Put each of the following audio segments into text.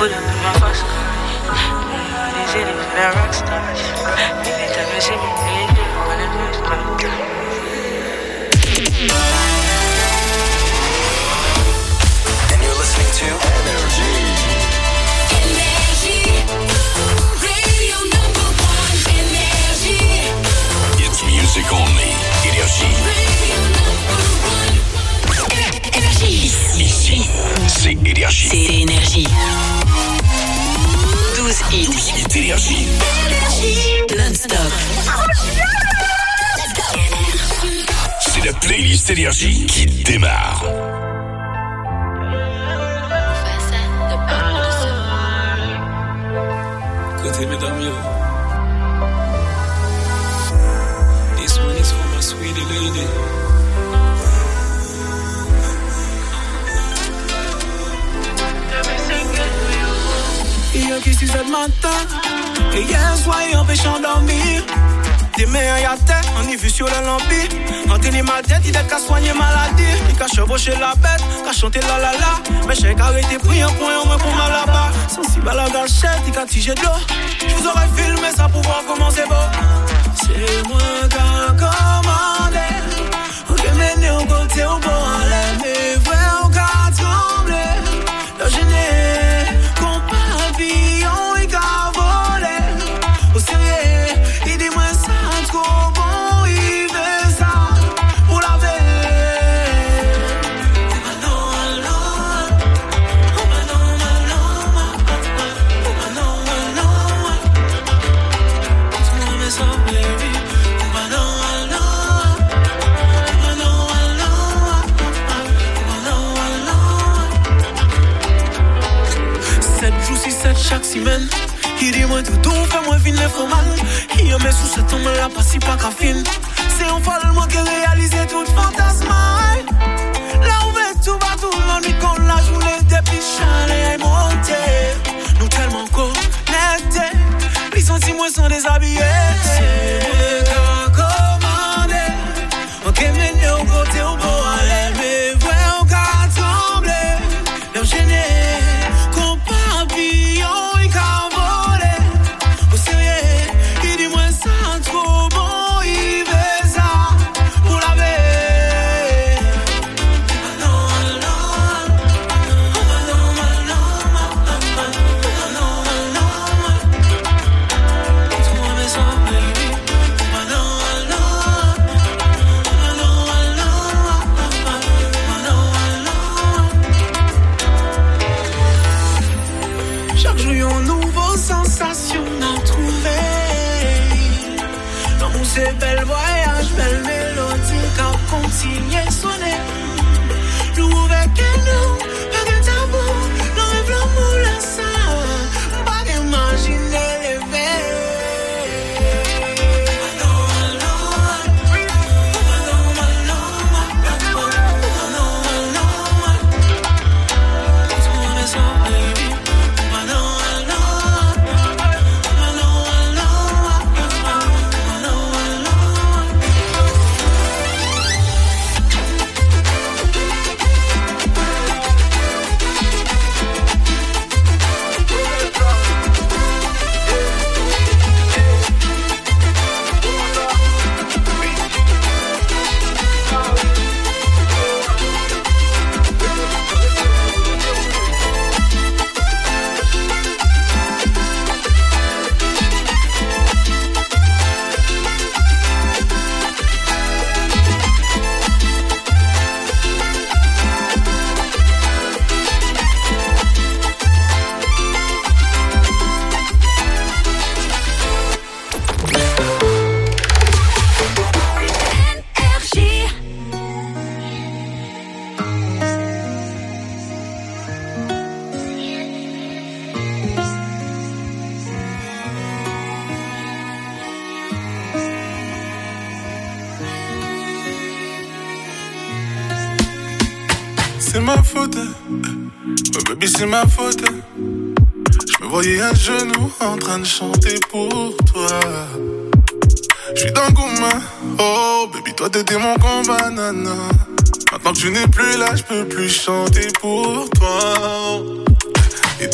put up in my first car. These idiots, they're rock stars. Anytime you see me, they do when it feels like. And you're listening to Energy. Radio number one, Energy. It's music only. Energy. Radio number one. Energy. Ici, c'est Énergie. C'est Énergie. 12 hits. 12 hits Énergie. Non-stop. C'est la playlist Énergie qui démarre. Côté mesdames, yo. This one is for my sweetie lady. Hier qui 6 heures du matin, et hier soir il empêche d'endormir. Des meilleurs y'a tête, on y vit sur le lampi. On tenait ma tête, il est qu'à soigner maladie. Il qu'à chevaucher la bête, qu'à chanter la la la. Mais j'ai qu'à arrêter pris un point au moins pour mal là-bas. Sensible à la gâchette, il qu'à tiger de l'eau. Je vous aurais filmé ça pour voir comment c'est beau. C'est moi qui a commandé. Ok, mais nous côté au bon aller. Mais vrai, on qu'a tremblé. Le gêné. Chaque semaine, il dit moi tout fais-moi vine les faux man. Il y a mes sous ce tombe là, pas si pas qu'à fin. C'est un folle moi qui réalise tout fantasme. Là où est tout va tout le monde, quand la journée depuis chalet est montée. Nous tellement connectés, les sentiments sont déshabillés. C'est moi qui a commandé. Ok, mais nous au côté au beau aller. Mais vrai, on a tremblé. Leur gêné. C'est bel voyage, belle mélodie, quand continuer sonner. Nous avec nous, pas de tabou, nous rêve l'amour là ça, pas d'imaginer les veilles. C'est ma faute, ouais baby c'est ma faute. Je me voyais à genoux en train de chanter pour toi. J'suis dans le gourmand, oh baby toi t'étais mon combat nana. Maintenant que tu n'es plus là, j'peux plus chanter pour toi. Et de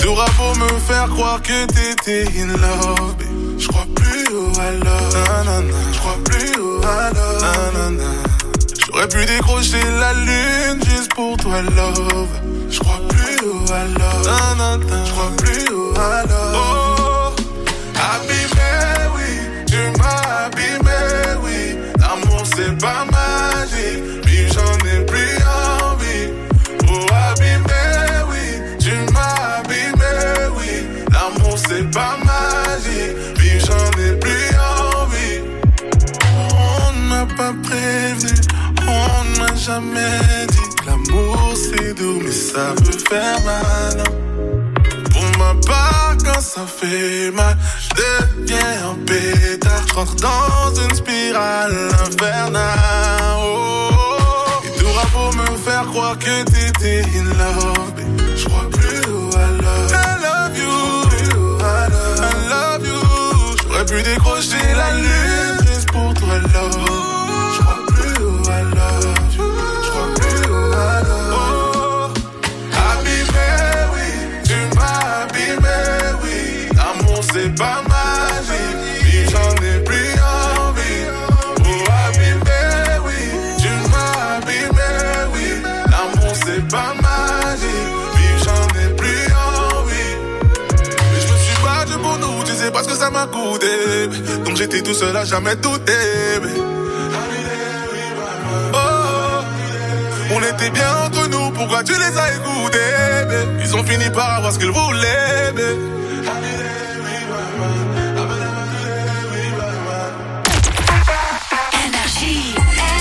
t'auras beau me faire croire que t'étais in love, je crois plus au I love, nanana. Je crois plus au I love, nanana. J'aurais pu décrocher la lune juste pour toi, love. Je crois plus au I love, nanana. Je crois plus au I love. Oh, abîmé, oui, tu m'as abîmé, oui. L'amour c'est pas magique, puis j'en ai plus envie. Oh, abîmé, oui, tu m'as abîmé, oui. L'amour c'est pas magique, puis j'en ai plus envie. On n'a pas prévenu, on n'a jamais dit que l'amour c'est doux, mais ça peut faire mal. Pour ma part, quand ça fait mal, je deviens un pétard. Je rentre dans une spirale infernale. Oh, et t'auras beau me faire croire que t'étais in love, je crois plus au I love. I love you, I love you. J'aurais pu décrocher la lune juste pour toi, love. Je crois plus au I love you, je crois plus au I love. Oh, abîmé, oui, tu m'as abîmé, oui. L'amour c'est pas magique, puis j'en ai plus envie. Oh, abîmé, oui, tu m'as abîmé, oui. L'amour c'est pas magique, puis j'en ai plus envie. Mais je me suis battu pour nous, tu sais pas ce que ça m'a coûté. Donc j'étais tout seul à jamais douter. Oh, on était bien entre nous, pourquoi tu les as écoutés? Ils ont fini par avoir ce qu'ils voulaient. Énergie.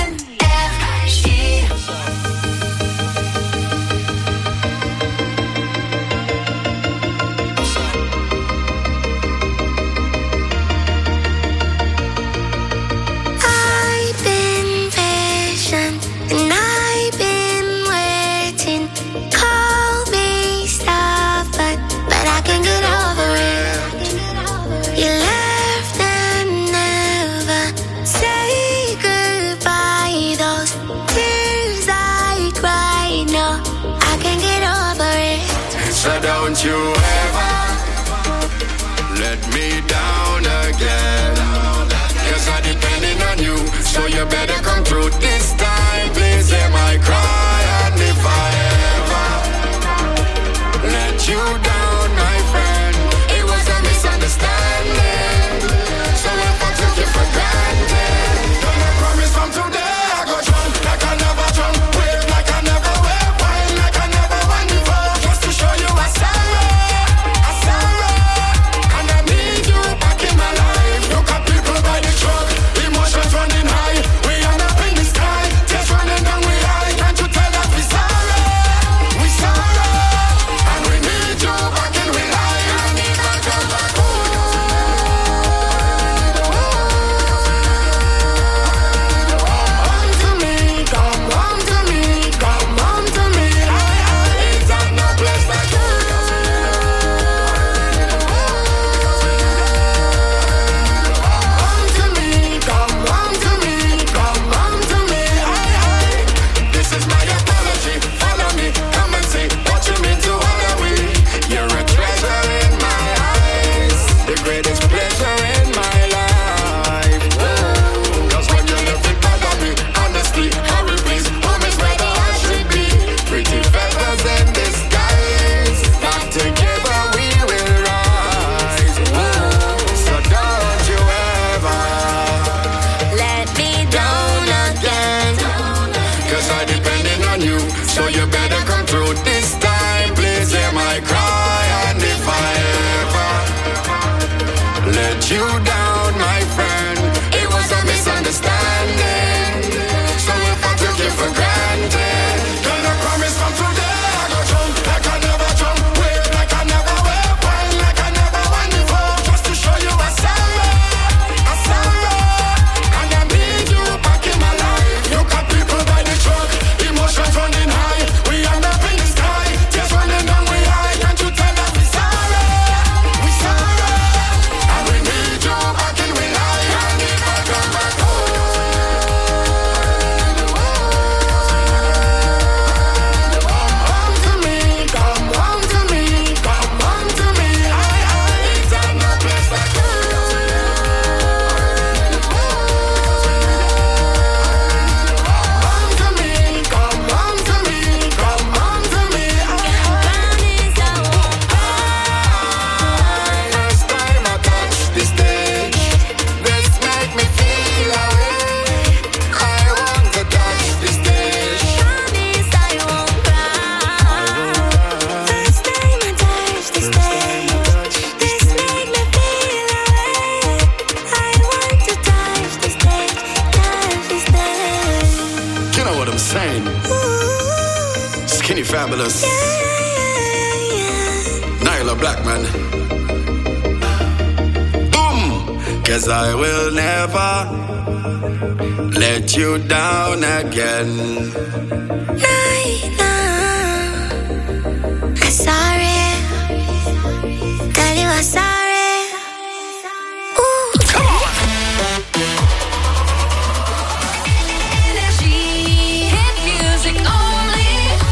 I've been patient and I've been waiting. Call me stubborn, but I can get over it. You left and never say goodbye. Those tears I cried, no, I can get over it. So don't you ever let me down again, 'cause I'm depending on you, so you better come through this time. Please hear my cry, and if I ever let you down, my friend, it was a misunderstanding. So if I took you for granted, then I promise from today I go drunk like I never drunk, wave like I never wave, wine like I never wine before, just to show you I'm sorry, and I need you back in my life. Look at people by the truck, emotions running high, we end up in the sky, tears running down we eye. Can't you tell that we sorry, and we need you back black man. Boom! 'Cause I will never let you down again. I'm sorry. Tell you I'm sorry. Ooh. Come on! Energy, hit music only.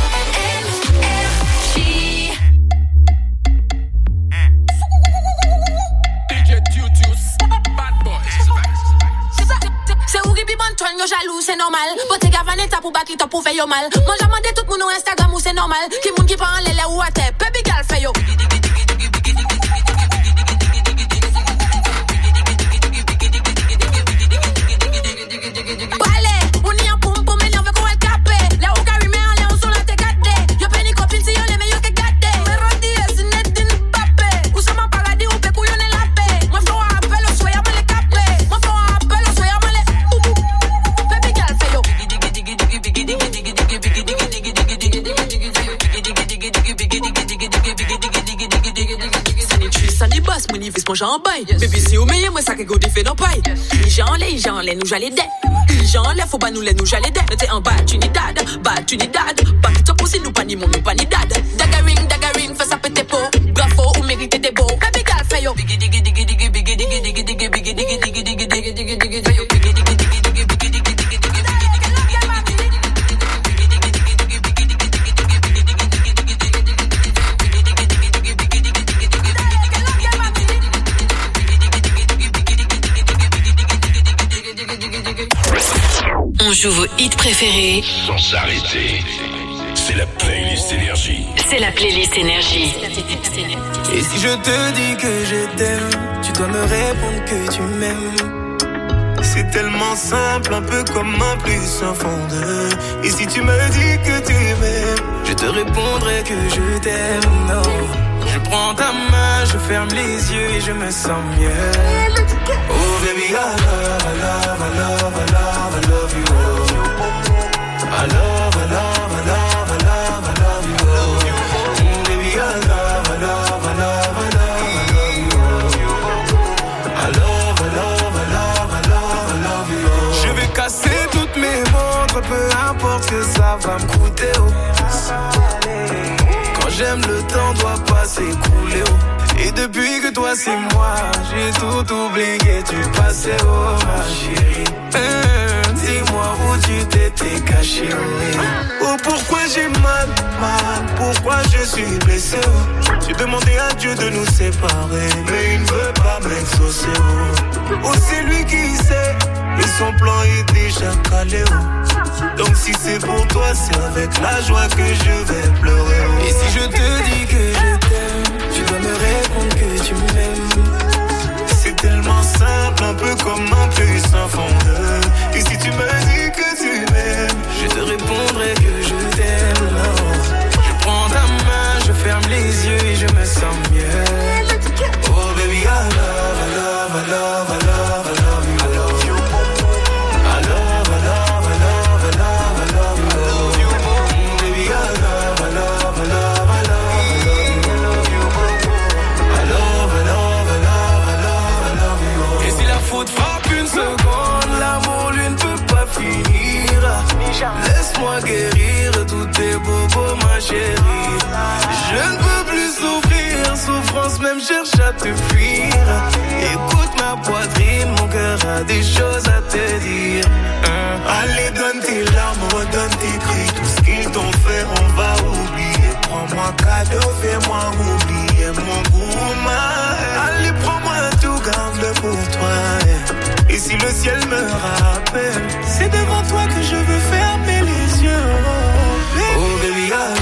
Energy. DJ Tutus, bad boys. C'est où qui bon toi yo jaloux c'est normal. Pote gavaneta pour baki to pour faire yo mal. Moi j'ai demandé tout le monde Instagram ou c'est normal. Qui moun qui parle les ou à terre. Baby girl fait yo. Wale, on y a poum poum mais on veut qu'on le capé. Là où carry mais en l'air on sur la te gâté. Yo penny copine si yo les mais yo que gâté. Mais rodi c'est net din papé. Ou ça m'a paradis ou pe couillonner la paix. Moi faut un appel au soya me le capé. Moi faut un appel au soya me le baby girl fait yo. Sunny boss, mon y mon j'en baille. Baby si ou meilleur moi ça que go fait dans paille. J'en les nous j'allais dé. J'en les faut pas nous les nous j'allais dé. T'es en bas Trinidad, pas qui top aussi nous pas ni mon nous pas ni dad. Dagaring, fais ça péter pot. Bravo ou mérite des beaux. Baby girl fait yo. On joue vos hits préférés Sans s'arrêter. C'est la playlist énergie. C'est la playlist énergie. Et si je te dis que je t'aime, tu dois me répondre que tu m'aimes. C'est tellement simple, un peu comme un plus un fond de. Et si tu me dis que tu m'aimes, je te répondrai que je t'aime. Non, je prends ta main, je ferme les yeux et je me sens mieux. Oh baby, I love you. I love you. Baby, I love you. Je vais casser toutes mes montres, peu importe ce que ça va me coûter. Quand j'aime, le temps doit pas s'écouler. Et depuis que toi c'est moi, j'ai tout oublié du passé, oh ma chérie. Dis-moi où tu t'étais caché, oh pourquoi j'ai mal, pourquoi je suis blessé, oh. J'ai demandé à Dieu de nous séparer, mais il ne veut pas m'exaucer, oh c'est lui qui sait, et son plan est déjà calé, oh. Donc si c'est pour toi, c'est avec la joie que je vais pleurer, oh. Et si je te dis que je t'aime, tu dois me répondre que tu m'aimes. C'est tellement simple, un peu comme un plus un fond de. Et si tu me dis que tu m'aimes, je te répondrai que je t'aime. Non. Je prends ta main, je ferme les yeux et je me sens mieux. Oh baby, I love you. I love you. I love you. Baby, I love you. Et si la faute frappe une seconde, l'amour lui ne peut pas finir. Laisse-moi guérir tous tes bobos, ma chérie. Je ne peux plus souffrir, souffrance même cherche à te fuir. Écoute ma poitrine, mon cœur a des choses à te dire. Allez, donne tes larmes, redonne tes cris. Tout ce qu'ils t'ont fait, on va oublier. Prends-moi cadeau, fais-moi oublier mon goût. Allez, prends-moi tout, garde-le pour toi. Et si le ciel me rappelle, c'est devant toi que je veux fermer les yeux. Oh baby, I love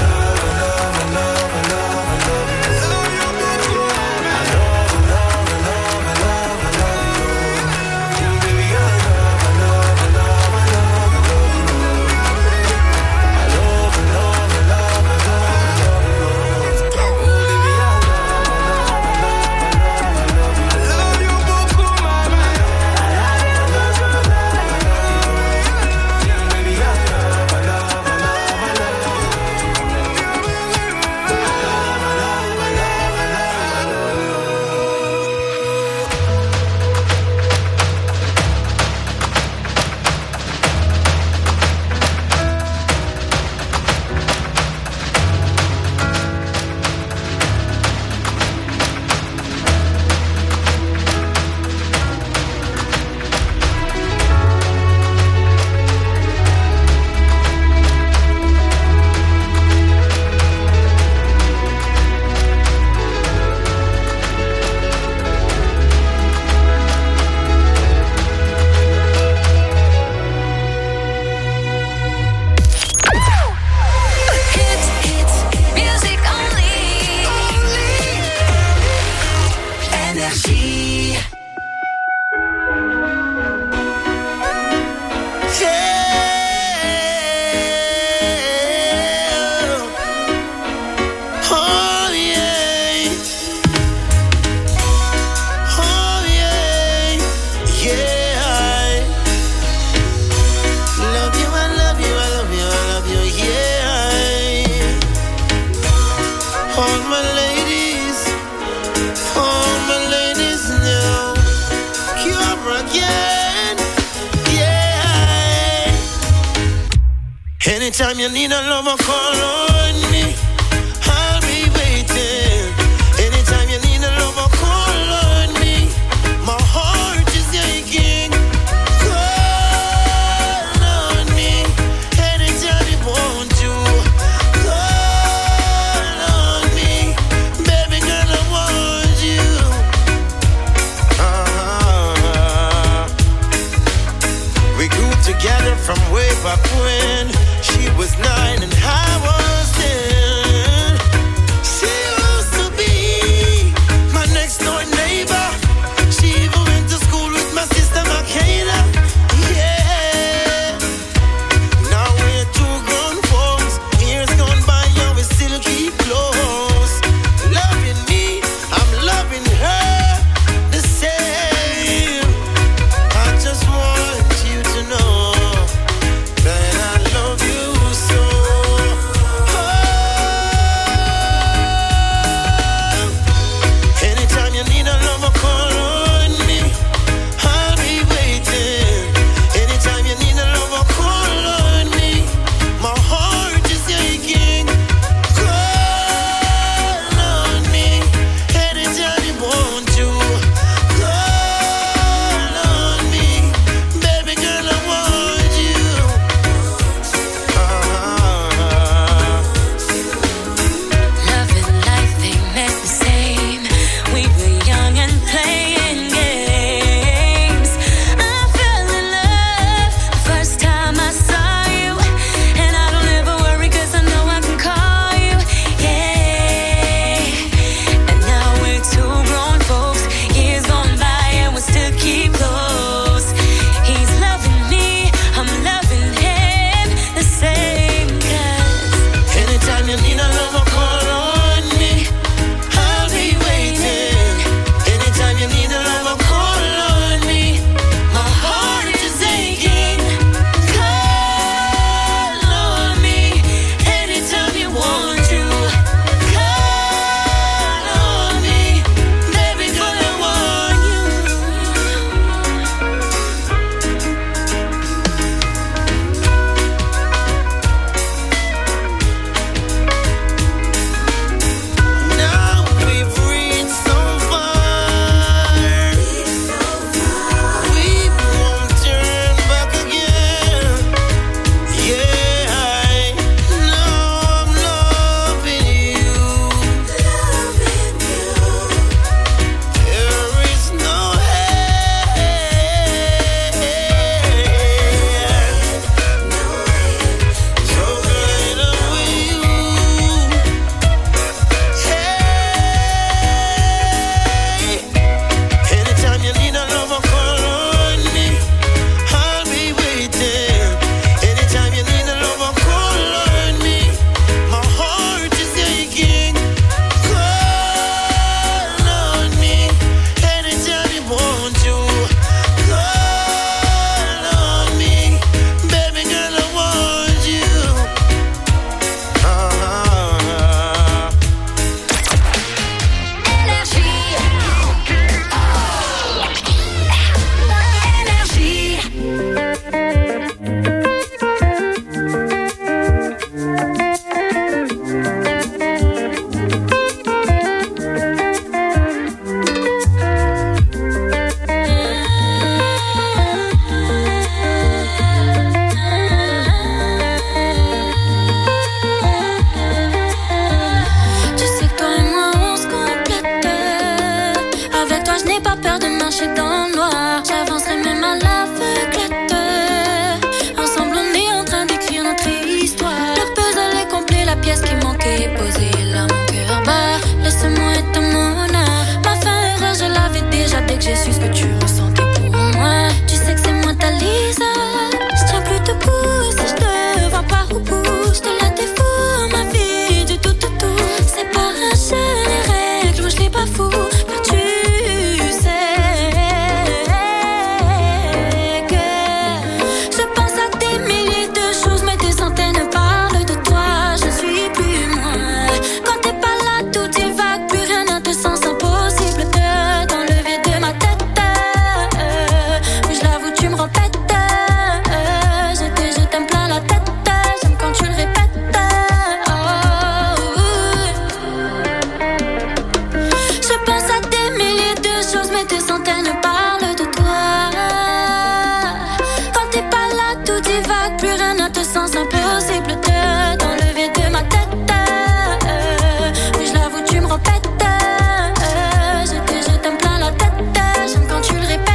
All my ladies know you're again. Yeah. Anytime you need a lover, call on me. I'll be waiting. Anytime you need a lover, call on me. My heart is aching. Call on me. Anytime you want to. Call on me. Baby girl, I want you. We grew together from way back when she was 9 and I was mais des centaines parlent de toi. Quand t'es pas là, tout divague, plus rien n'a de sens, impossible de t'enlever de ma tête. Mais je l'avoue, tu me répètes. Je t'aime plein la tête, j'aime quand tu le répètes.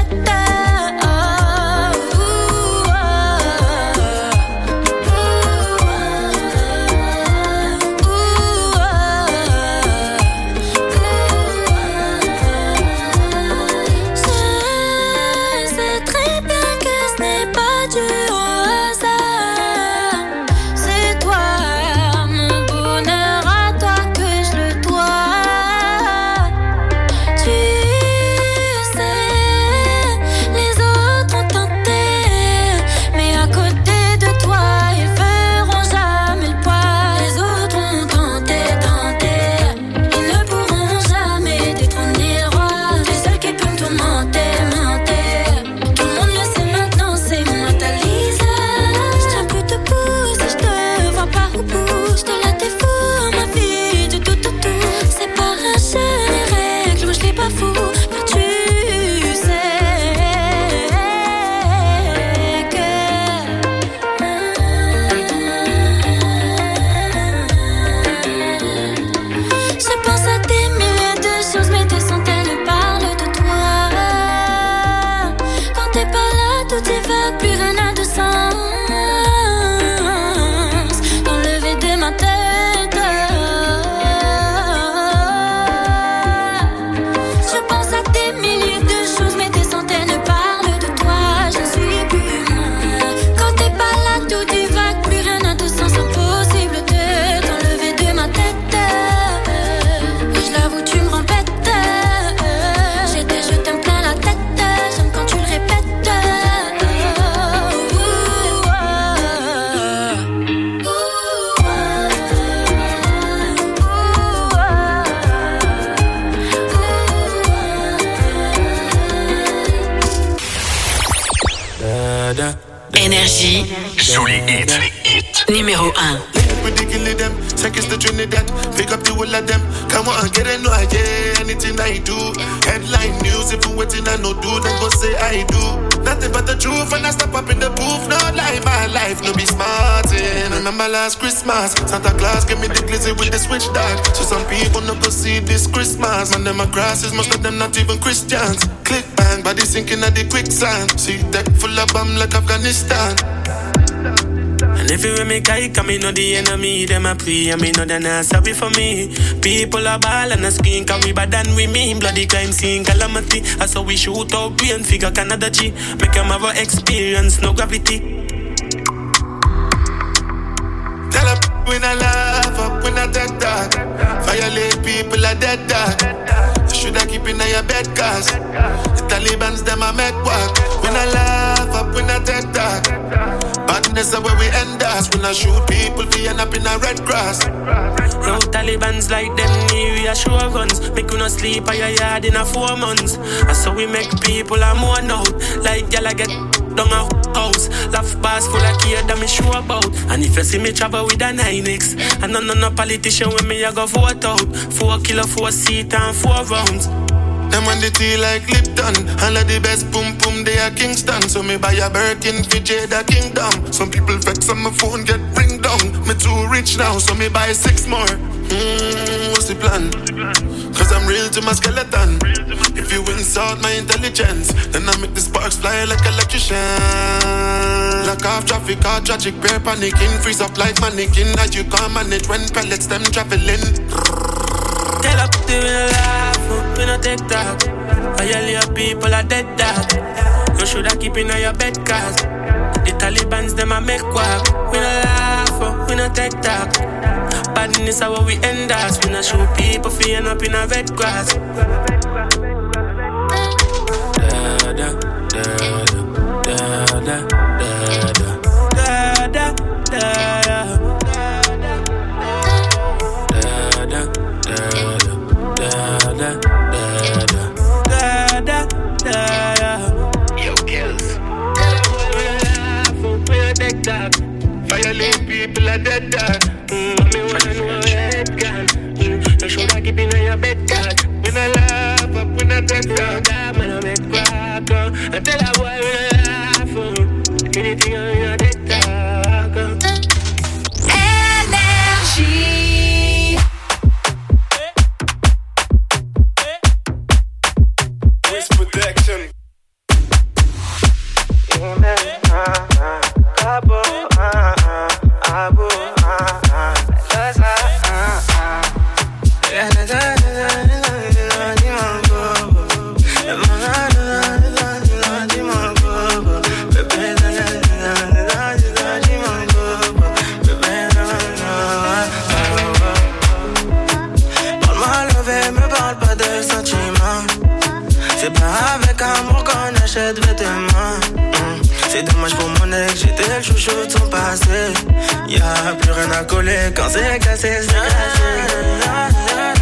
Énergie. Sous les hits. Numéro 1. Ridiculous them, seconds to Trinidad. Pick up the whole of them. Come on, get it, no, yeah. Anything I do, headline news. If you waiting, I no do, then go say I do. Nothing but the truth, and I step up in the booth. No lie, my life, no be smartin'. Remember last Christmas, Santa Claus gave me the glizzy with the switch dog. So some people no go see this Christmas. Man, them my grasses, most of them not even Christians. Click bang, body sinking at the quicksand. See deck full of bomb like Afghanistan. And if you make I come, know the enemy, them a pray, and me know they're not sorry for me. People are ball and a screen, can we bad than we mean. Bloody crime scene, calamity. I saw we shoot out brain, figure Canada G. Make them have a experience, no gravity. Tell them when I laugh up, when I take that. Violate people are dead dog. You shoulda keep in your bed, cause the Taliban's them a make work. When I laugh up, when I take that. Badness is where we end us. When I shoot people, we end up in a red grass. No Taliban's like them need reassurance. Make you not sleep at your yard in a 4 months. And so we make people a more out. Like y'all get down a house. Laugh bars full of care that me sure about. And if you see me travel with a 9X, and no politician with me I go vote out. 4 kilo, 4 seat and 4 rounds. Them on the tea like Lipton. All of the best boom boom they are Kingston. So me buy a Birkin for Jada Kingdom. Some people vex on my phone get ring down. Me too rich now so me buy 6 more. What's the plan? Cause I'm real to my skeleton. If you insult my intelligence, then I make the sparks fly like electrician. Lock off traffic, all tragic, bear panicking. Freeze up like mannequin. As you can't manage when pellets them traveling. Tell up to me laugh, we no take that. Violate people are dead dog. You shoulda keep in your bed cause the Taliban's them a make work. We no laugh, we no take that. Badness is how we end us. We no shoot people for end up in a red grass. Da da da da da da da da da. Yo, kills. Violate people are dead dog. Me wanna know your head gun. You shoulda keep in your bed, God. When I laugh up, when I a break down, that man I make crack. And tell a boy we don't laugh. Anything on your dead talk. Energy. With protection. C'est pas avec amour qu'on achète vêtements. C'est dommage pour mon ex, j'étais le chouchou de son passé. Y'a plus rien à coller quand c'est cassé, c'est cassé.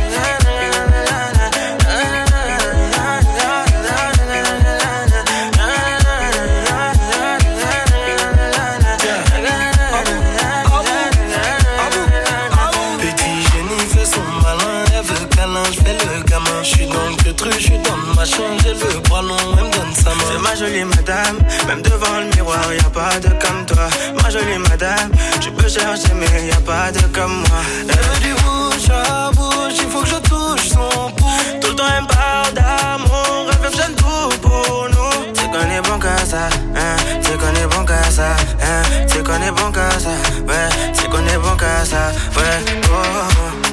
J'suis dans le truc, j'suis dans ma chambre, j'ai le bras long, elle me donne sa main. C'est ma jolie madame, même devant le miroir, y'a pas de comme toi. Ma jolie madame, tu peux chercher mais y'a pas de comme moi. Elle veut du bouche à bouche, il faut que je touche son pouls. Tout le temps elle me parle d'amour, elle veut que j'aime tout pour nous. C'est qu'on est bon qu'à ça, hein, c'est qu'on est bon qu'à ça, hein, c'est qu'on est bon qu'à ça, ouais, c'est qu'on est bon qu'à ça, ouais, oh.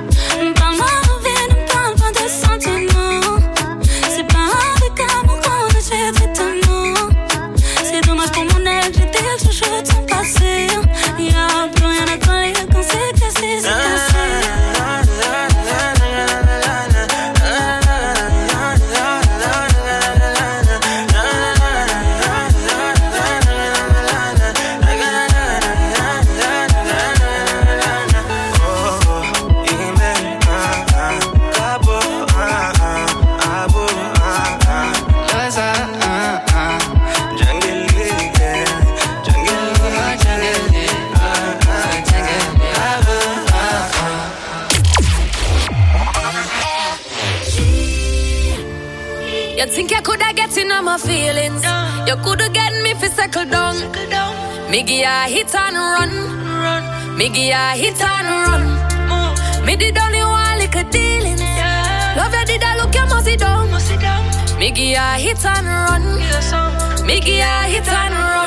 Sentiments. C'est pas avec amour qu'on achète vêtements. C'est dommage pour mon ex, j'étais le chouchou de son passé. Y'a plus rien à coller quand c'est cassé, c'est cassé. You think you coulda get in on my feelings? You coulda get me fi settle down. Me give ya hit and run. Me give ya hit and run. Me did only one little dealings. Love you did I look you must sit down. Me give ya hit and run. Me give ya hit and run.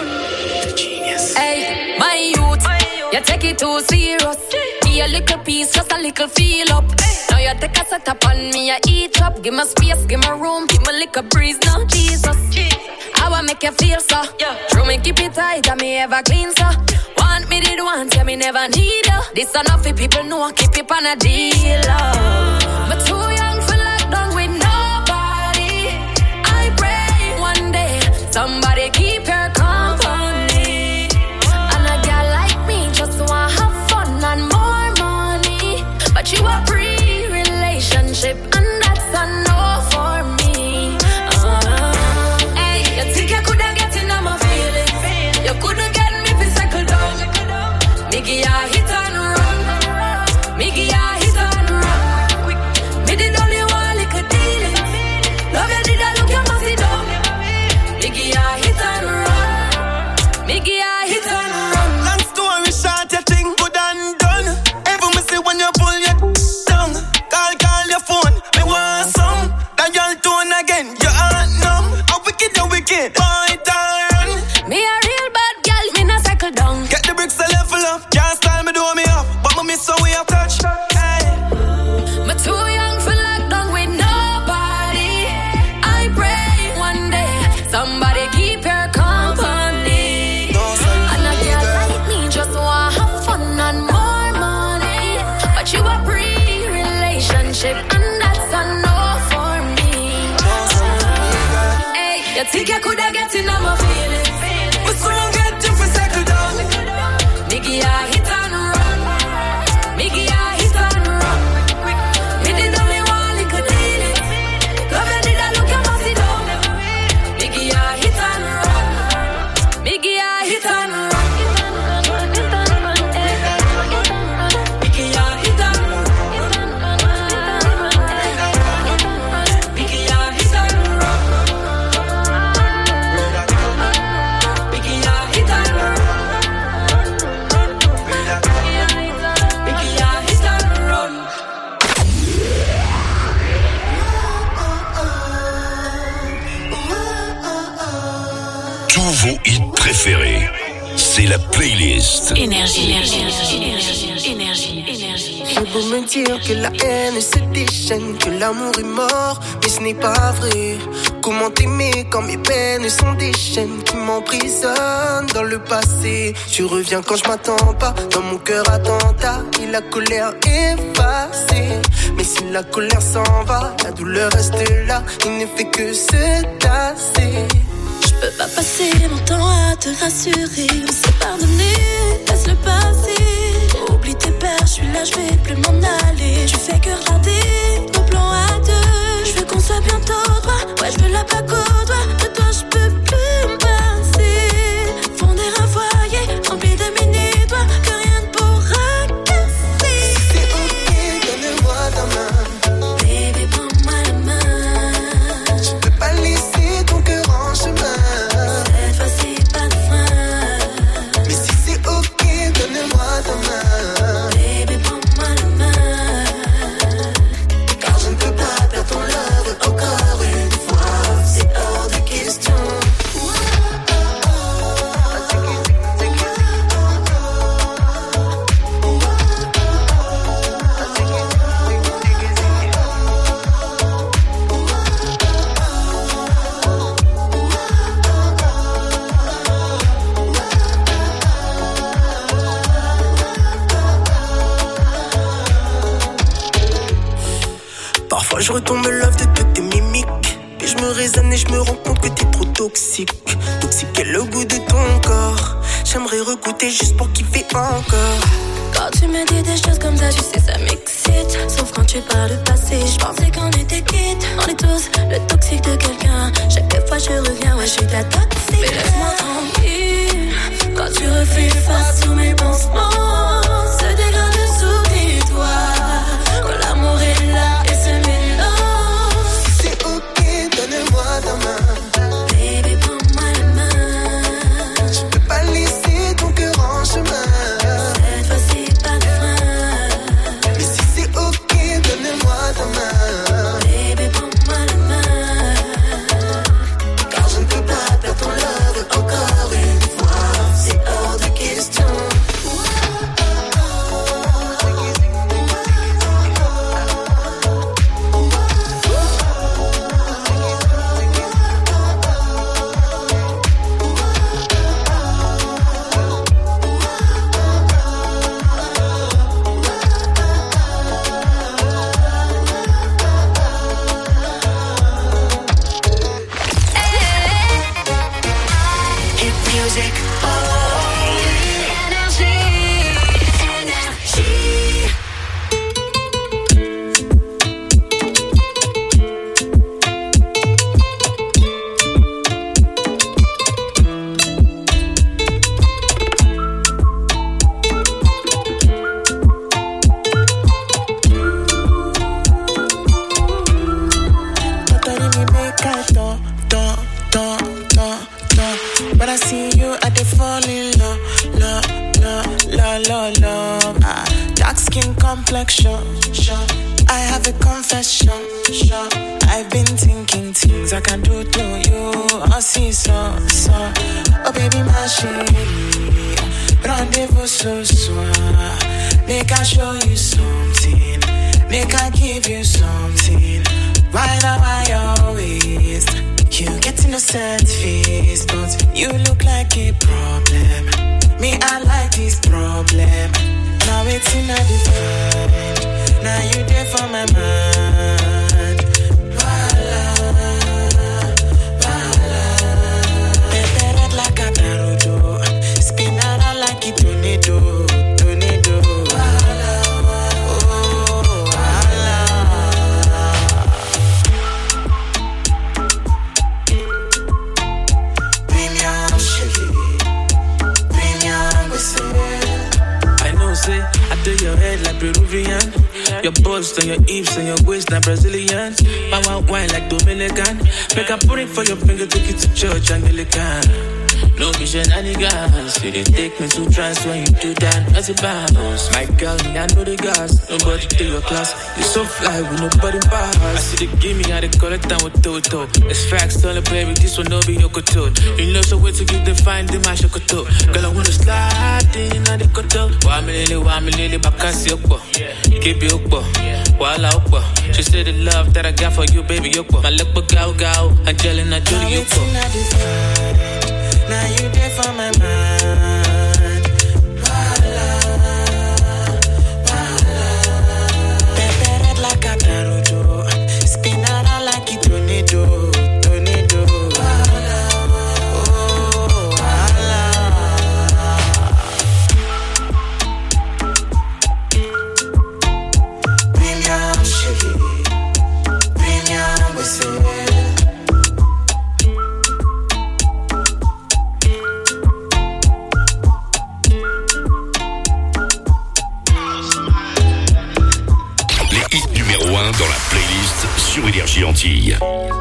Hey, my youth, you take it too serious. Be a little piece, just a little feel up. Now you take a set up on me, I eat up. Give me space, give me room, give me little breeze now, Jesus. I wanna make you feel so. True me keep it tight, and me ever clean so. Want me did want, yeah me never need you. This enough for people know, keep it on a deal. But too young for lockdown with nobody. I pray one day somebody keep your company. And a girl like me just wanna have fun and more money. But you a pre-relationship and that's a no for me. Hey, you think you coulda get in on my feelings? You coulda get me fi cycle down. Me give ya hit and run. Me give ya hit and run. Me did only one little dealing. Love you did I look you must sit down. Me give ya hit and run. Me give ya hit and run. Long story short, you think good and done. Every me see when you pull your down. Call your phone, me want some. That y'all tone again, you aren't numb. How wicked you wicked, point and run. Me a real bad girl, me not cycle down. Get the bricks to level up, can't style me do me up. But me miss how we have touch. Hey. Me too young for lockdown with nobody. I pray one day somebody keep your company. And a girl like me just wanna have fun and more money. But you a pre-relationship and that's a no for me. Hey, you think you coulda get in on my feelings? But soon get you for cycle down. Me give ya hit and run. Me give ya hit and run. Me did only one little dealing. Love you did I look you must sit down. Me give ya hit and run. Me give ya hit and run. Me give ya hit and run. Me give ya vos hits préférés. C'est la playlist. Énergie. J'ai beau me dire que la haine se déchaîne, que l'amour est mort, mais ce n'est pas vrai. Comment t'aimer quand mes peines sont des chaînes qui m'emprisonnent dans le passé. Tu reviens quand je m'attends pas, dans mon cœur attentat et la colère effacée. Mais si la colère s'en va, la douleur reste là, il ne fait que se tasser. Je peux pas passer mon temps à te rassurer. On s'est pardonné, laisse le passer. Oublie tes peurs, je suis là, je vais plus m'en aller. Tu fais que rater nos plans à deux. Je veux qu'on soit bientôt droit, ouais je veux la plaque au doigt. De toi je peux plus me passer. Fonder un foyer rempli de mini-doigts que rien ne pourra casser. C'est ok, donne-moi ta main. Baby, prends-moi la main. Je peux pas laisser ton cœur en chemin. Cette fois-ci pas de frein. Mais si c'est ok, donne-moi ta main. Baby, prends-moi la main. Car je ne peux pas perdre ton love encore une fois. C'est hors de question. Parfois je retombe love de toutes tes mimiques. Puis je me raisonne et je me rends compte que t'es trop toxique. Toxique est le goût de ton corps. J'aimerais recoûter juste pour kiffer encore. Quand tu me dis des choses comme ça, tu sais ça m'excite. Sauf quand tu parles du passé, je pensais qu'on était quittes. On est tous le toxique de quelqu'un. Chaque fois je reviens, ouais je suis ta toxique. Mais laisse-moi tranquille. Quand tu refais face tous mes pansements, se dégrade sous tes doigts. Quand l'amour est là et se mélange. C'est ok, donne-moi ta main. Baby, prends-moi la main. Je peux pas laisser ton cœur en chemin. Cette fois-ci pas de frein. Mais si c'est ok, donne-moi ta main. Baby, prends-moi la main. Car je ne peux pas perdre ton love encore une fois. C'est hors de question. When I see you, I dey fall in love. Dark skin complexion. I have a confession. I've been thinking things I can do to you. I see so. Oh baby, my chérie, rendezvous ce soir. Make I show you something. Make I give you something. Right now I always. You get innocent face, but you look like a problem. Me, I like this problem. Now it's in a different. Now you there for my mind. Better red like a Naruto. Spin around like a tornado. I do your head like Peruvian. Your bust and your hips and your waist like Brazilian. Power wine like Dominican. Make a put it for your finger, take it to church Anglican. No be shenanigans. You dey take me to trance when you do that. That's a bounce. My girl, me I know the gas. Nobody take your class. You so fly with nobody pass. I see the gimme, I dey call it down with Toto. It's facts, tell it, baby, this one no be your koto. You know so wait till you define the my shokoto. Girl, I wanna slide in on the koto. Wa me lele, bakasi okbo. Keep it okbo. Wala okbo. She said the love that I got for you, baby, okbo. My look but gao, Angelina Jolie okbo. Now you there for my mind. Wala, pepe red like a Naruto. Spin around like a tornado. Wala, oh, wala. Premium shit, premium whistle. Dans la playlist sur Énergie Antilles.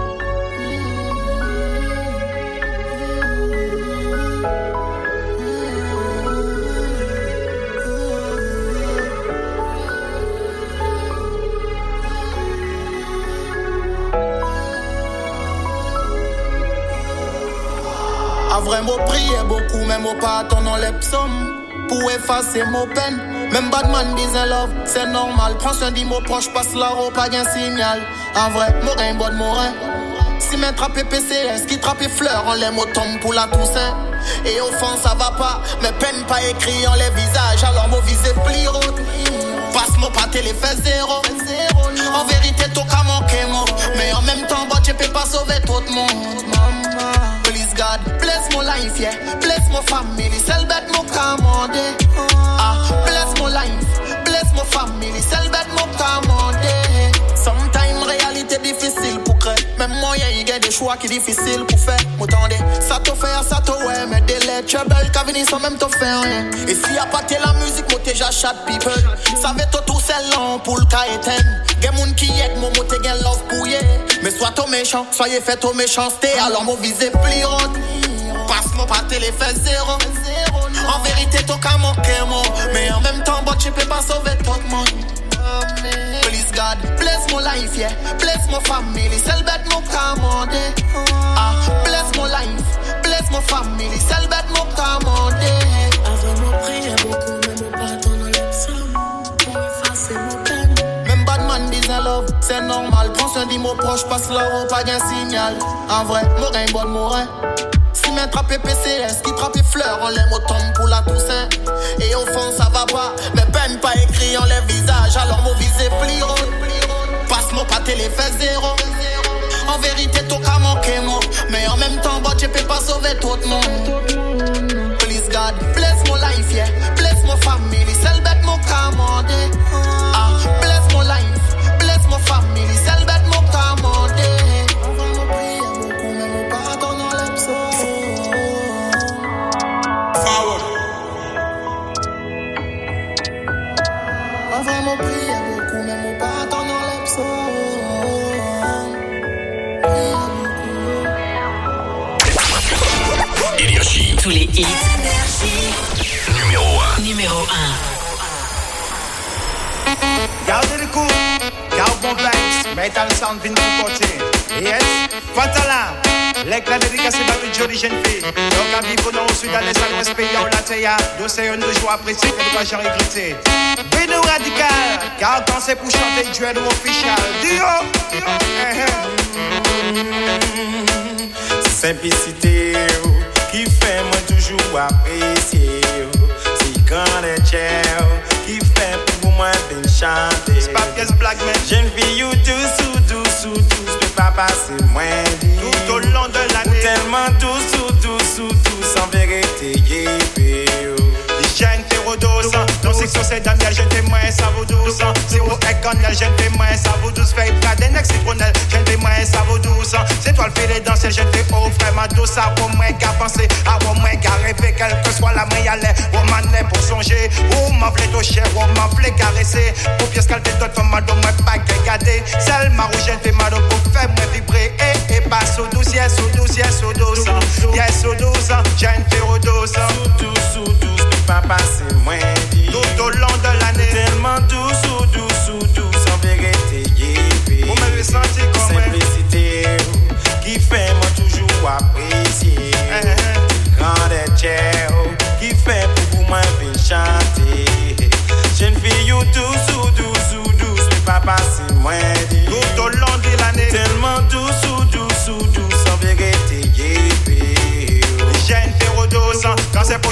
A vrai mot prier beaucoup, même au pas attendant les psaumes pour effacer mon peine. Même Batman disait love, c'est normal. Prends soin de mots proches, passe la roue, pas d'un signal. En vrai, Morin, bonne Morin. Si m'en trappe PCS, qui trappe fleurs, on les mots tombent pour la Toussaint. Et au fond, ça va pas, mais peine pas écrit en les visages, alors mon visé pli route. Passe-moi pas télé, fait zéro. En vérité, tout qu'à manquer, moi. Mais en même temps, bah, tu peux pas sauver tout le monde. Please God, bless my life, yeah. Bless my family, celle bête mon commandé. Bless my life, bless my family, celle bête mon commandé. Sometimes réalité difficile pour créer. Même moyen, il y a des choix qui difficiles pour faire. M'entendez, ça te fait, ça te ouais. Mais des lettres, tu es belle, qu'à venir sans même te faire rien. Et si y'a pas la musique, moi t'es chat people. Ça va tout c'est long pour le cas éteindre. Gen moun qui aide, moi t'es gen love pour yé. Mais sois toi méchant, soyez fait aux méchanceté. Alors moi visez pli route. Passe-moi pas télé, fait zéro. En vérité, t'as qu'à manquer, moi. Mais en même temps, tu peux pas sauver tout le monde. Please God, bless my life, yeah. Bless my family, celle bête mon commandé. Bless my life, bless my family, celle bête mon commandé. Avant mon prière beaucoup, même au pardon dans les psaumes pour effacer mon peine. Même Batman disait love, c'est normal. Prends soin de mots proches, passe la roue, pas d'un signal. En vrai, Morin, bonne Morin. Si m'en trappe PCS, qui trappe fleurs, on les mots tombent pour la Toussaint. Et au fond, ça va pas, mais peine pas écrit en les visages, alors mon visé pli route. Passe-moi pas télé, fait zéro. En vérité, tout qu'à manquer, moi. Mais en même temps, bah, tu peux pas sauver tout le monde. Please God, bless my life, yeah. Bless my family, celle bête mon commandé. Bless my life, bless my family, celle bête mon commandé. Vraiment prier beaucoup, même au pas attendre les psaumes. Énergie. Tous les hits. Numéro 1. Numéro 1. Gardez le coup, garde bon vibes, metal sound vin mon côté. Yes, Fatala, l'éclat dédicacé par toute jolie jeune fille. Donc à vivre dans le sud, à l'est, à l'ouest, pays en la théa. D'océan de joie appréciée, que ne pas jamais regretter. Vidéo radical, car quand c'est pour chanter, duel ou official. Duo, simplicité qui fait moi toujours apprécier. C'est quand les chers qui fait pour moi bien chanter. C'est pas pièce black man. Jeune fille ou douce, peux pas passer moins dit. Tout au long de l'année. Tellement douce, en vérité, jeune férodose, dans section c'est Daniel, jeune fais moins, ça vaut 12. C'est au Econel, jeune fais moins, ça vaut 12. Fait pas des nex citronel, jeune fais moins, ça vaut 12. C'est toi le filet danser, jeune fais oh vraiment douce. À au moins qu'à penser, à au moins qu'à rêver, quelle que soit la main y aller. Au manet pour songer, ou m'en voulait toucher, ou m'en voulait caresser. Pour pièce qu'elle te donne, ton mal, moi pas regarder. Celle ma rouge, jeune fais mal, pour faire moi vibrer. Et pas sous douce, yes, sous douce, yes, sous douce. Yes, sous douce, jeune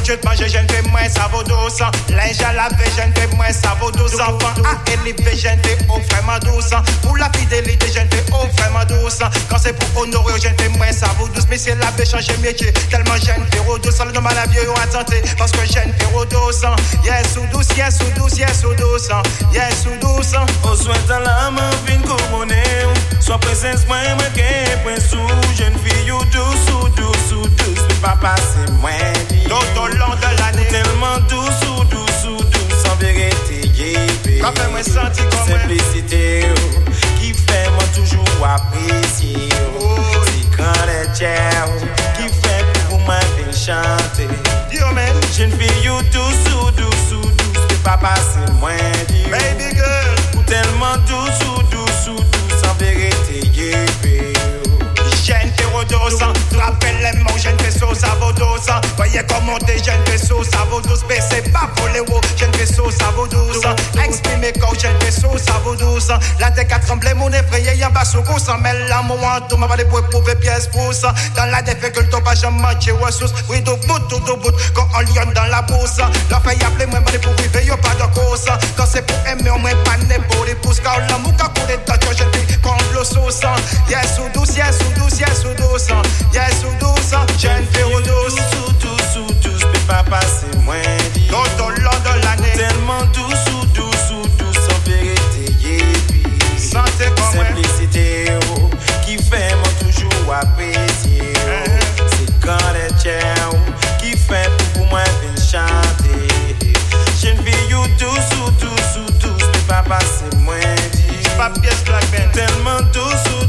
Budget manger, je ne fais moins, ça vaut 200. Linge à laver, je ne fais moins, ça vaut 200. Enfant à élever, je ne fais vraiment 200. Pour la fidélité, je ne fais vraiment 200. Quand c'est pour honorer, je ne fais moins, ça vaut 12. Mais c'est la baie changer métier, tellement je ne fais 200. Le nom à la vieux, on a tenté, parce que je ne fais 200. Yes ou 12, yes ou 12, yes ou 200. Yes ou 200. Au soin de la main, vine couronné. Soit présence, moi, moi, qu'un point sous. Jeune fille, ou douce, mais pas passer moins. Tout au long de l'année. Tellement douce, en vérité, yeah. Quand fait moi sentir comme simplicité, qui fait moi toujours apprécier. C'est quand les tiers, qui fait pour moi bien chanter. Jeune fille, ou douce, mais pas passer moins. Baby girl, ou tellement douce, en vérité, yeah. Jeune fais 200, tu rappelles les mots, jeune fais sauce, ça vaut 200. Voyez comment t'es, jeune fais sauce, ça vaut 12. Mais c'est pas pour les mots, jeune fais sauce, ça vaut 200. Exprimer quand jeune fais sauce, ça vaut 200. La tête à trembler, mon effrayé, y'en bas sous gros, sans mêler la mou en tout, m'a pas pour éprouver pièce pour ça. Dans la difficulté, pas jamais matché ressources. Oui, tout bout, quand on lion dans la bourse. La fait appeler, moi, pas pour vivre, y'a pas de cause. Quand c'est pour aimer, on m'a pas né pour les pouces. Car l'amour, quand on est dans jeune fille, quand on le sauce. Yes ou 12, yes ou 12. Yes ou 200, yes ou 200, jeune fille ou 200. Douce, mais pas passer moins. Tout au long de l'année. Tellement douce, en vérité, yeah. Santé comme simplicité, qui fait moi toujours apprécier. C'est quand les tiers, qui fait pour moi bien chanter. Jeune fille ou douce, mais pas passer moins. Pas pièce black ben. Tellement douce.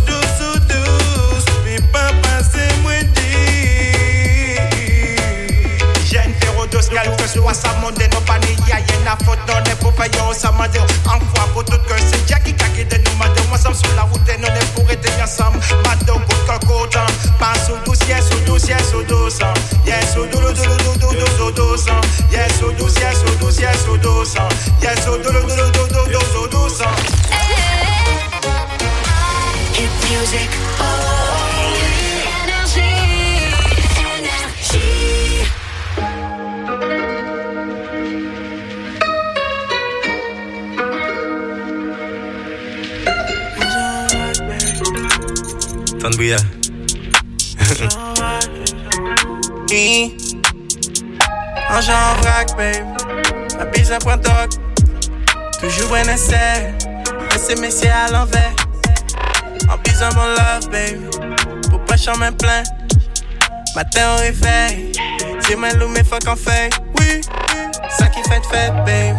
Pas passer moins dit. Jeune féro de quel que soit sa monnaie, non pas ni y'a n'a faute, non n'est pour faire ça m'a dit. En fois pour tout que c'est Jackie qui a guidé nous, m'a dit. Moi, ça sur la route et non est pour être ensemble. M'a dit, pour que content. Passe au 12, yes au 12, yes au 200. Yes au 12, 200. Yes au 12, yes au 12, yes au 200. Yes au 12, 200. Hit music. Tanbouya. En genre vrac, babe. Ma bise à point doc. Toujours un essai. Laissez messieurs à l'envers. En bisant mon love, babe. Pour pas j'en même plein. Matin au réveil. C'est ma loup, mais fuck en fait. Oui, ça qui fait fête, babe.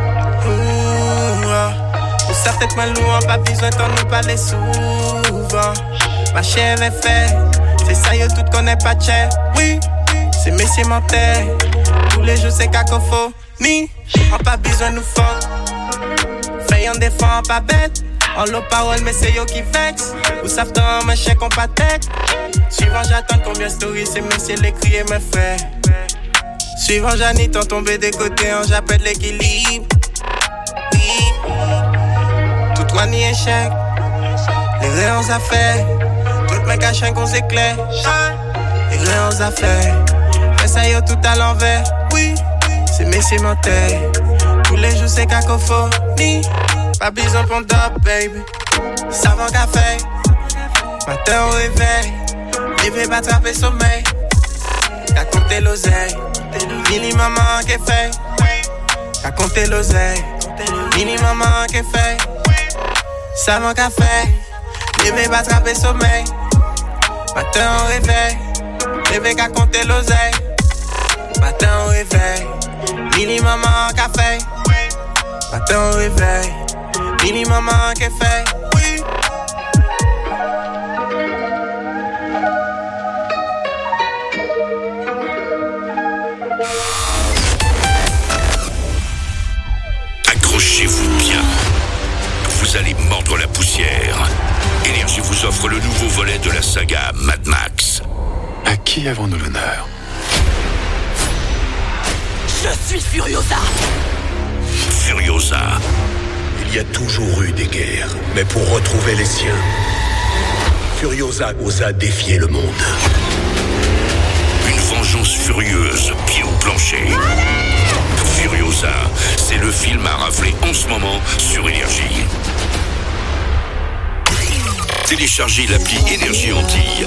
Ou ça peut-être ma loup, on pas besoin d'en nous parler souvent. Ma chère est faite, c'est ça yo tout connaît pas cher. Oui, c'est messieurs mentés. Tous les jours c'est cacophonie. On pas besoin de nous fuck. Fait en défend pas bête. En l'eau parole mais c'est yo qui vex. Ou savent dans mes chèques on pas tête. Suivant j'attends combien stories c'est messieurs les crier mes frères. Suivant Janit on tombé des côtés on j'appelle l'équilibre. Tout toi ni échec. Les rayons affaires. Toutes mes cachins qu'on s'éclaire. Les rayons affaires. Fais ça yo tout à l'envers. Oui, c'est messieurs mentés. Tous les jours c'est cacophonie. Pas besoin pour top baby. Savant café. Matin au réveil. Bébé pas attraper sommeil. T'as compté l'oseille. Mini maman qui fait. T'as compté l'oseille. Mini maman qui fait. Savant café. Bébé pas attraper sommeil. Matin au réveil. Bébé qu'a compté l'oseille. Matin au réveil. Mini maman café. Matin au réveil. Mini maman qui fait. Oui. Accrochez-vous bien. Vous allez mordre la poussière. Énergie vous offre le nouveau volet de la saga Mad Max. À qui avons-nous l'honneur? Je suis Furiosa. Furiosa. Il y a toujours eu des guerres, mais pour retrouver les siens, Furiosa osa défier le monde. Une vengeance furieuse, pied au plancher. Furiosa, c'est le film à rafler en ce moment sur Énergie. Téléchargez l'appli Énergie Antilles.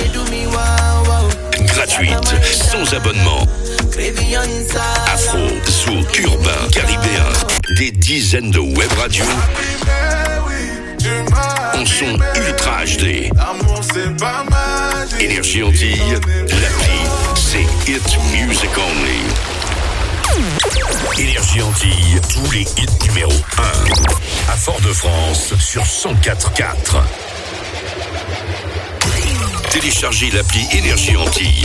Gratuite, sans abonnement. Afro, zouk, urbain, caribéen. Des dizaines de web radios en son ultra HD. Énergie Antilles, l'appli, c'est Hit Music Only. Énergie Antilles, tous les hits numéro 1. À Fort-de-France, sur 104.4. Téléchargez l'appli Énergie Antilles.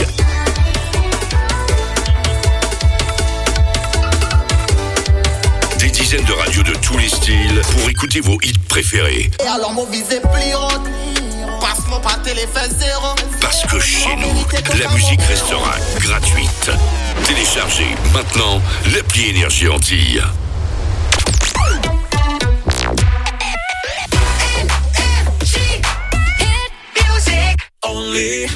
Des dizaines de radios de tous les styles pour écouter vos hits préférés. Et alors mon visé pliante, passe-moi par téléphone zéro. Parce que chez nous, la musique restera gratuite. Téléchargez maintenant l'appli Énergie Antilles. Only.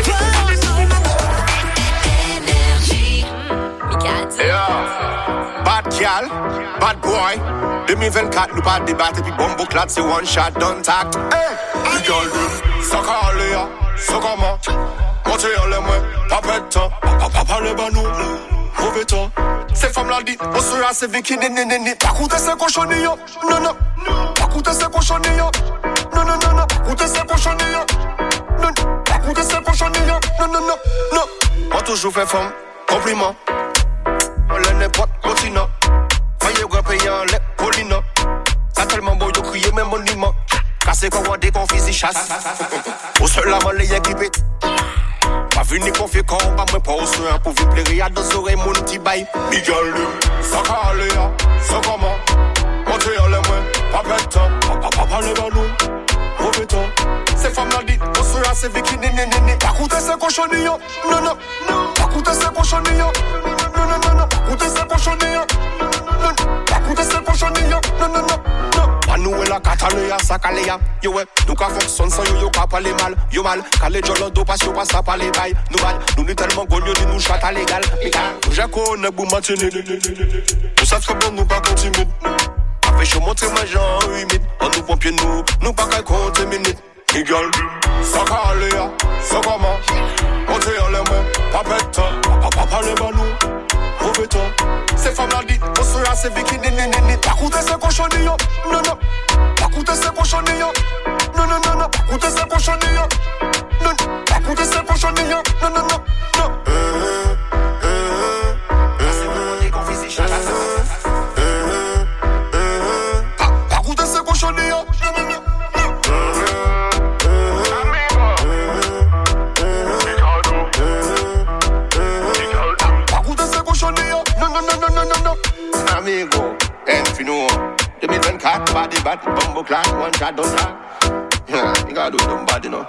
Bad gal, bad boy. 2024, nous pas débattre, puis bombo clat, c'est one shot, don't tact. Hey, girl, ça calé, ça comment? Montez en les mains, pas de temps, pas les banou, mauvais temps. Ces femmes-là dit, on sera assez vécu, pas coûter ces cochonilles, non, non, pas coûter ces cochonilles, non, non, non, non, pas coûter ces cochonilles, non, pas coûter ces cochonilles, non, non, non, non. On toujours fait femme, compliment. On l'a n'importe continent. Voyez quoi payer en lait, Paulina. Ça tellement beau de crier même monument. Cassé qu'on voit des confis, chasse. Au seul la main les équipés. Pas venu confier quand on va me pas au soin. Pour vite les à deux oreilles, mon petit bail. Miguel, ça calé, ça comment. Montez en les mains, pas de temps. Pas les ballons, mauvais temps. Ces femmes-là dit, on sera assez vécu, pas coûter ces cochonilles, non, non, pas coûter ces cochonilles, non, non, non, non, pas coûter ces cochonilles, non, pas coûter ces cochonilles, non, non, non, non. Manou et la Catalunya, ça calé, yo, ouais, nous qu'à fonctionne sans yo, qu'à parler mal, yo mal, calé jolando, passe yo, passe à parler bail, nous mal, nous n'est tellement gagné, nous chata légal, j'ai connu, boum, matine, tout ça serait bon, nous pas continuer. Fait chaud, monter ma jambe humide, on nous pompiers, nous pas qu'à compter minutes. Miguel, ça calé, ça comment? Montez en les mains, pas de temps, pas les ballons, mauvais temps. Ces femmes-là dit, on sera assez vécu, pas coûter ces cochonilles, non, non, pas coûter ces cochonilles, non, non, non, non, pas coûter ces cochonilles, non, pas coûter ces cochonilles, non, non, non, non. C'est bon, on est confis, c'est chasse. Pas coûter ces cochonilles, non, non, non. Amigo, Enfino, 2024, body bad, bumbo clan, one shot, don't lie. Yeah, you gotta do them bad, you know.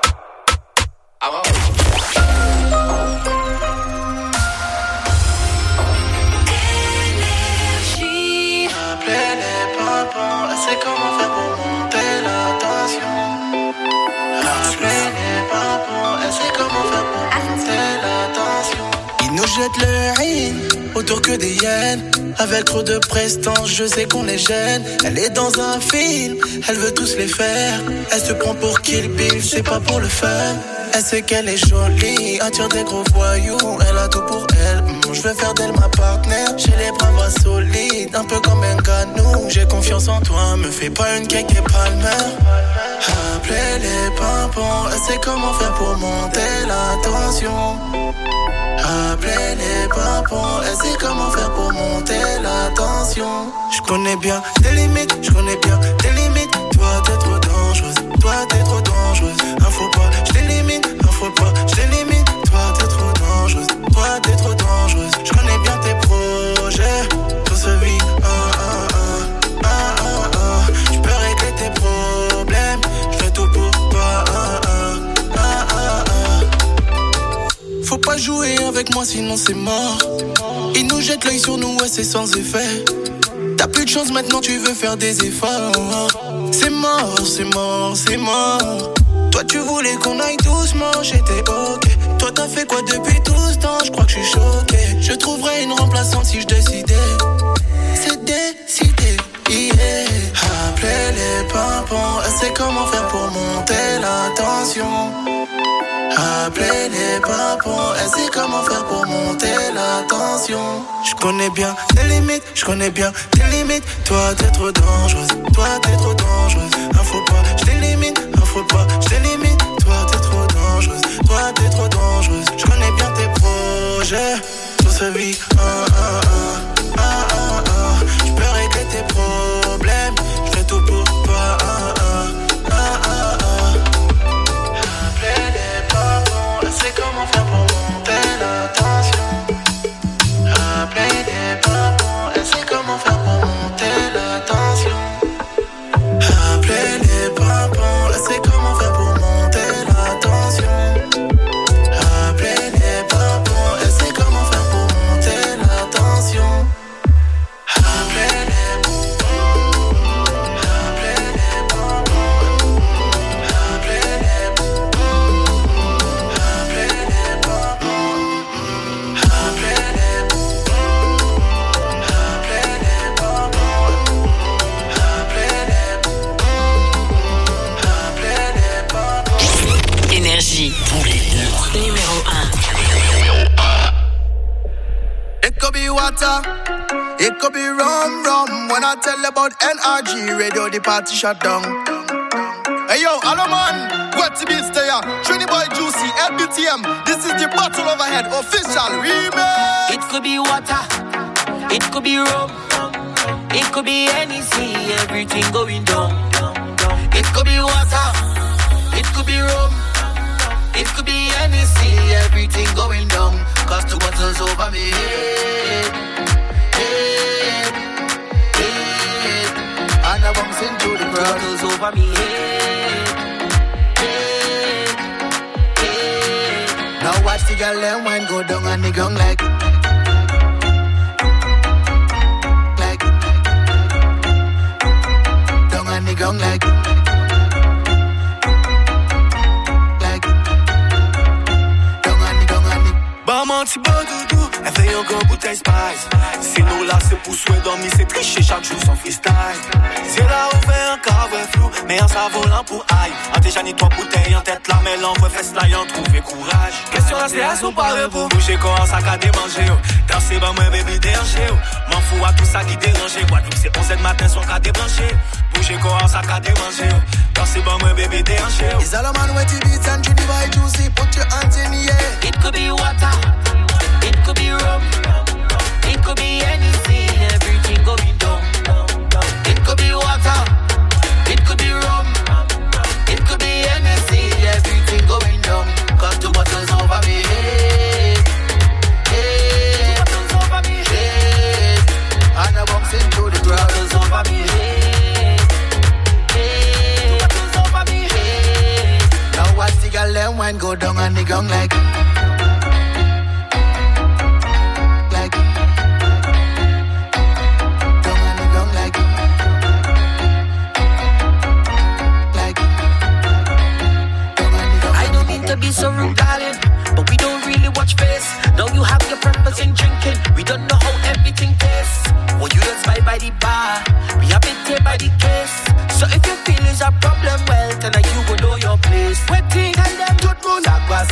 Énergie. Appelez les pampons, elle sait comment faire pour monter la tension. Appelez les pampons, elle sait comment faire pour monter la tension. Ils nous jettent le haine, autour que des hyènes. Avec trop de prestance, je sais qu'on les gêne. Elle est dans un film, elle veut tous les faire. Elle se prend pour Kill Bill, c'est pas pour le fun. Elle sait qu'elle est jolie, attire des gros voyous. Elle a tout pour elle, je veux faire d'elle ma partenaire. J'ai les bras solides, un peu comme un ganou. J'ai confiance en toi, me fais pas une cake et palmer. Appelez les pimpons, elle sait comment faire pour monter la tension. Appelez les pimpons, elle sait comment faire pour monter la tension. Je connais bien tes limites, je connais bien tes limites. Toi t'es trop dangereuse, toi t'es trop dangereuse. Un faux pas, je t'élimine, un faux pas, je t'élimine. Toi t'es trop dangereuse, toi t'es trop dangereuse. Je connais bien tes projets, tout se vit, Je peux régler tes problèmes, je fais tout pour toi, Faut pas jouer avec moi sinon c'est mort. Ils nous jettent l'œil sur nous, ouais c'est sans effet. T'as plus de chance maintenant, tu veux faire des efforts. C'est mort, c'est mort, c'est mort. Toi tu voulais qu'on aille doucement, j'étais ok. Toi t'as fait quoi depuis tout ce temps? Je crois je suis choqué. Je trouverais une remplaçante si je décidais. C'est décidé, yeah. Appelez les pimpons, elle sait comment faire pour monter la tension. Appelez les pimpons, elle sait comment faire pour monter la tension. Je connais bien tes limites, je connais bien tes limites. Toi t'es trop dangereuse, toi t'es trop dangereuse. Faut pas, je t'élimine, faut pas, je t'élimine. Toi t'es trop dangereuse, toi t'es trop dangereuse. Je connais bien tes projets, tout se vit, je peux régler tes problèmes, je fais tout pour toi, Appelez les patrons, elle sait comment faire pour monter la tension. Appelez les patrons, elle sait comment faire pour monter la tension. Appelez les patrons, elle sait comment faire pour monter la tension. Appelez les patrons, elle sait comment faire pour monter la tension. Appelez les patrons, appelez les patrons, appelez les patrons, appelez les patrons, appelez les patrons. Énergie. Numéro 1. It could be water, it could be rum. When I tell you about NRG radio, the party shut down. Hey yo, hello man, what's the beast there? Trini Boy Juicy, LBTM. This is the Battle Overhead official remix. It could be water, it could be rum, it could be anything, everything going down. It could be water, it could be rum, it could be anything, everything going down. Cause two bottles over me head, head, head. And I bumps into the crowd. Two bottles over me head, head, head. Now watch the girl and wine go down on the ground like down on the ground like Menti bon doudou, elle fait encore bouteille spice. C'est nous là, c'est pour souhait dormir, c'est tricher chaque jour sans freestyle. C'est là où fait un carré flou, mais un volant pour aïe. En déjà ni 3 bouteilles en tête, la mêle envoie fesse là, y'en trouver courage. Question restée à son paré pour bouger quand ça qu'a démangé. Danser bah moi bébé déranger. M'en fous à tout ça qui dérange. Guadeloupe c'est 11h matin, son qu'a débranché. Bouger quand ça qu'a démangé. Danser bah moi bébé déranger. Is all a man with the beats and Trini Boy Juicy, put your hands in the air. It could be water, it could be rum, it could be anything, everything going down. It could be water, it could be rum, it could be anything, everything going down. Cause two bottles over me head, head, two bottles over me head. And I bumps into the crowd. Two bottles over me head, head, two bottles over me head. Now watch the girl and wine go down on the ground like be so rude, darling, but we don't really watch face. Now you have your purpose in drinking. We don't know how everything tastes. Well, you don't spy by the bar, we have it here by the case. So if you feel it's a problem, well, then you will know your place. Waiting, tell them good moon,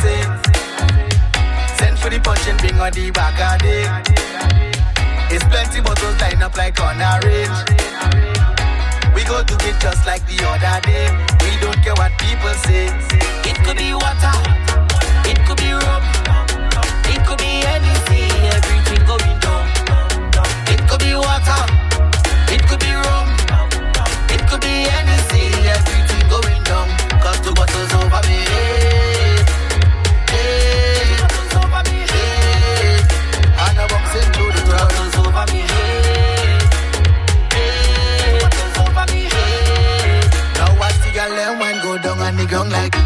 send for the punch and bring on the back of it. It's plenty bottles lined up like on a range. We go do it just like the other day. We don't care what people say. It could be water, it could be rum, it could be anything, everything going down. It could be water, it could be rum, it could be anything, everything going down. Cause two bottles over me head, head, two bottles over me head. And I bumps into the crowd. Two bottles over me head, head, two bottles over me head. Now watch the girl and wine go down on the ground like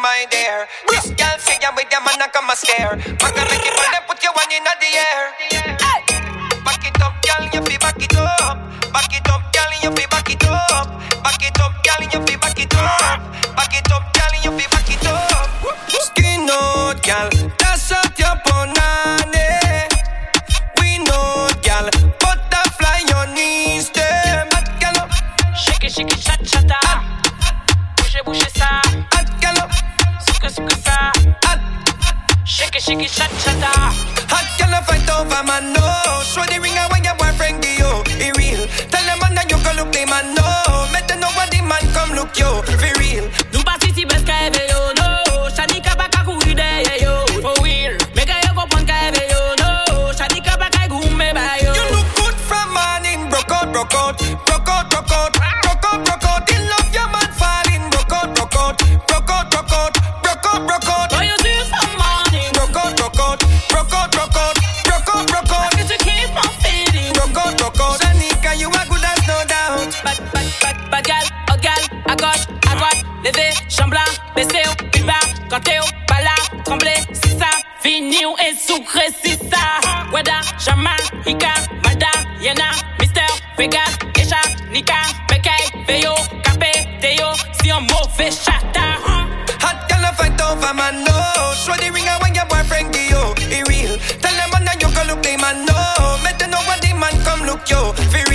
my dear. This girl say you with your man I come a scare. Macaroni when they put your one in the air. Back it up, girl, you feel back it up. Back it up, girl, you feel back it up. Back it up, girl, you feel back it up. Back it up, girl, you feel back it up. Skin out, girl, dash out your punani. We know, girl, butterfly your knees, them. Girl, shake it, shut, bouge ça. Girl, suka ça. Shake it, shut, hot girl, fight over man, no. Show the ring when your boyfriend give you. It real. Tell them man that you go look the man, no. Make them know what the man come look you. For real. Nou pa si bes ka eve yo, no. Shanika baka kouri de yo. For real. Make a yo kompon ka eve yo, no. Shanika baka gume ba yo. You look good from morning. Broke out. In love your man falling. Broke out. Boy, you do some morning. Broke out. I get to keep on feeling. Broke out. Shanika, you are good as no doubt. Bad gal, hot gal, à gauche, levé, chambla, baissé, plus bas, quand t'es au bala, tremblé, c'est ça, fini ou est sucré, c'est ça. Weda, Jamaïca, Malda, Yena, Mister, Vegas, Kesha, Nika, Bekay, Veyo, Capé, Teo, si un mauvais chata. Hot girl, fight over man, no. Show the ring when your boyfriend give you. It real. Tell them man that you go look the man, no. Make them know what the man come look you. For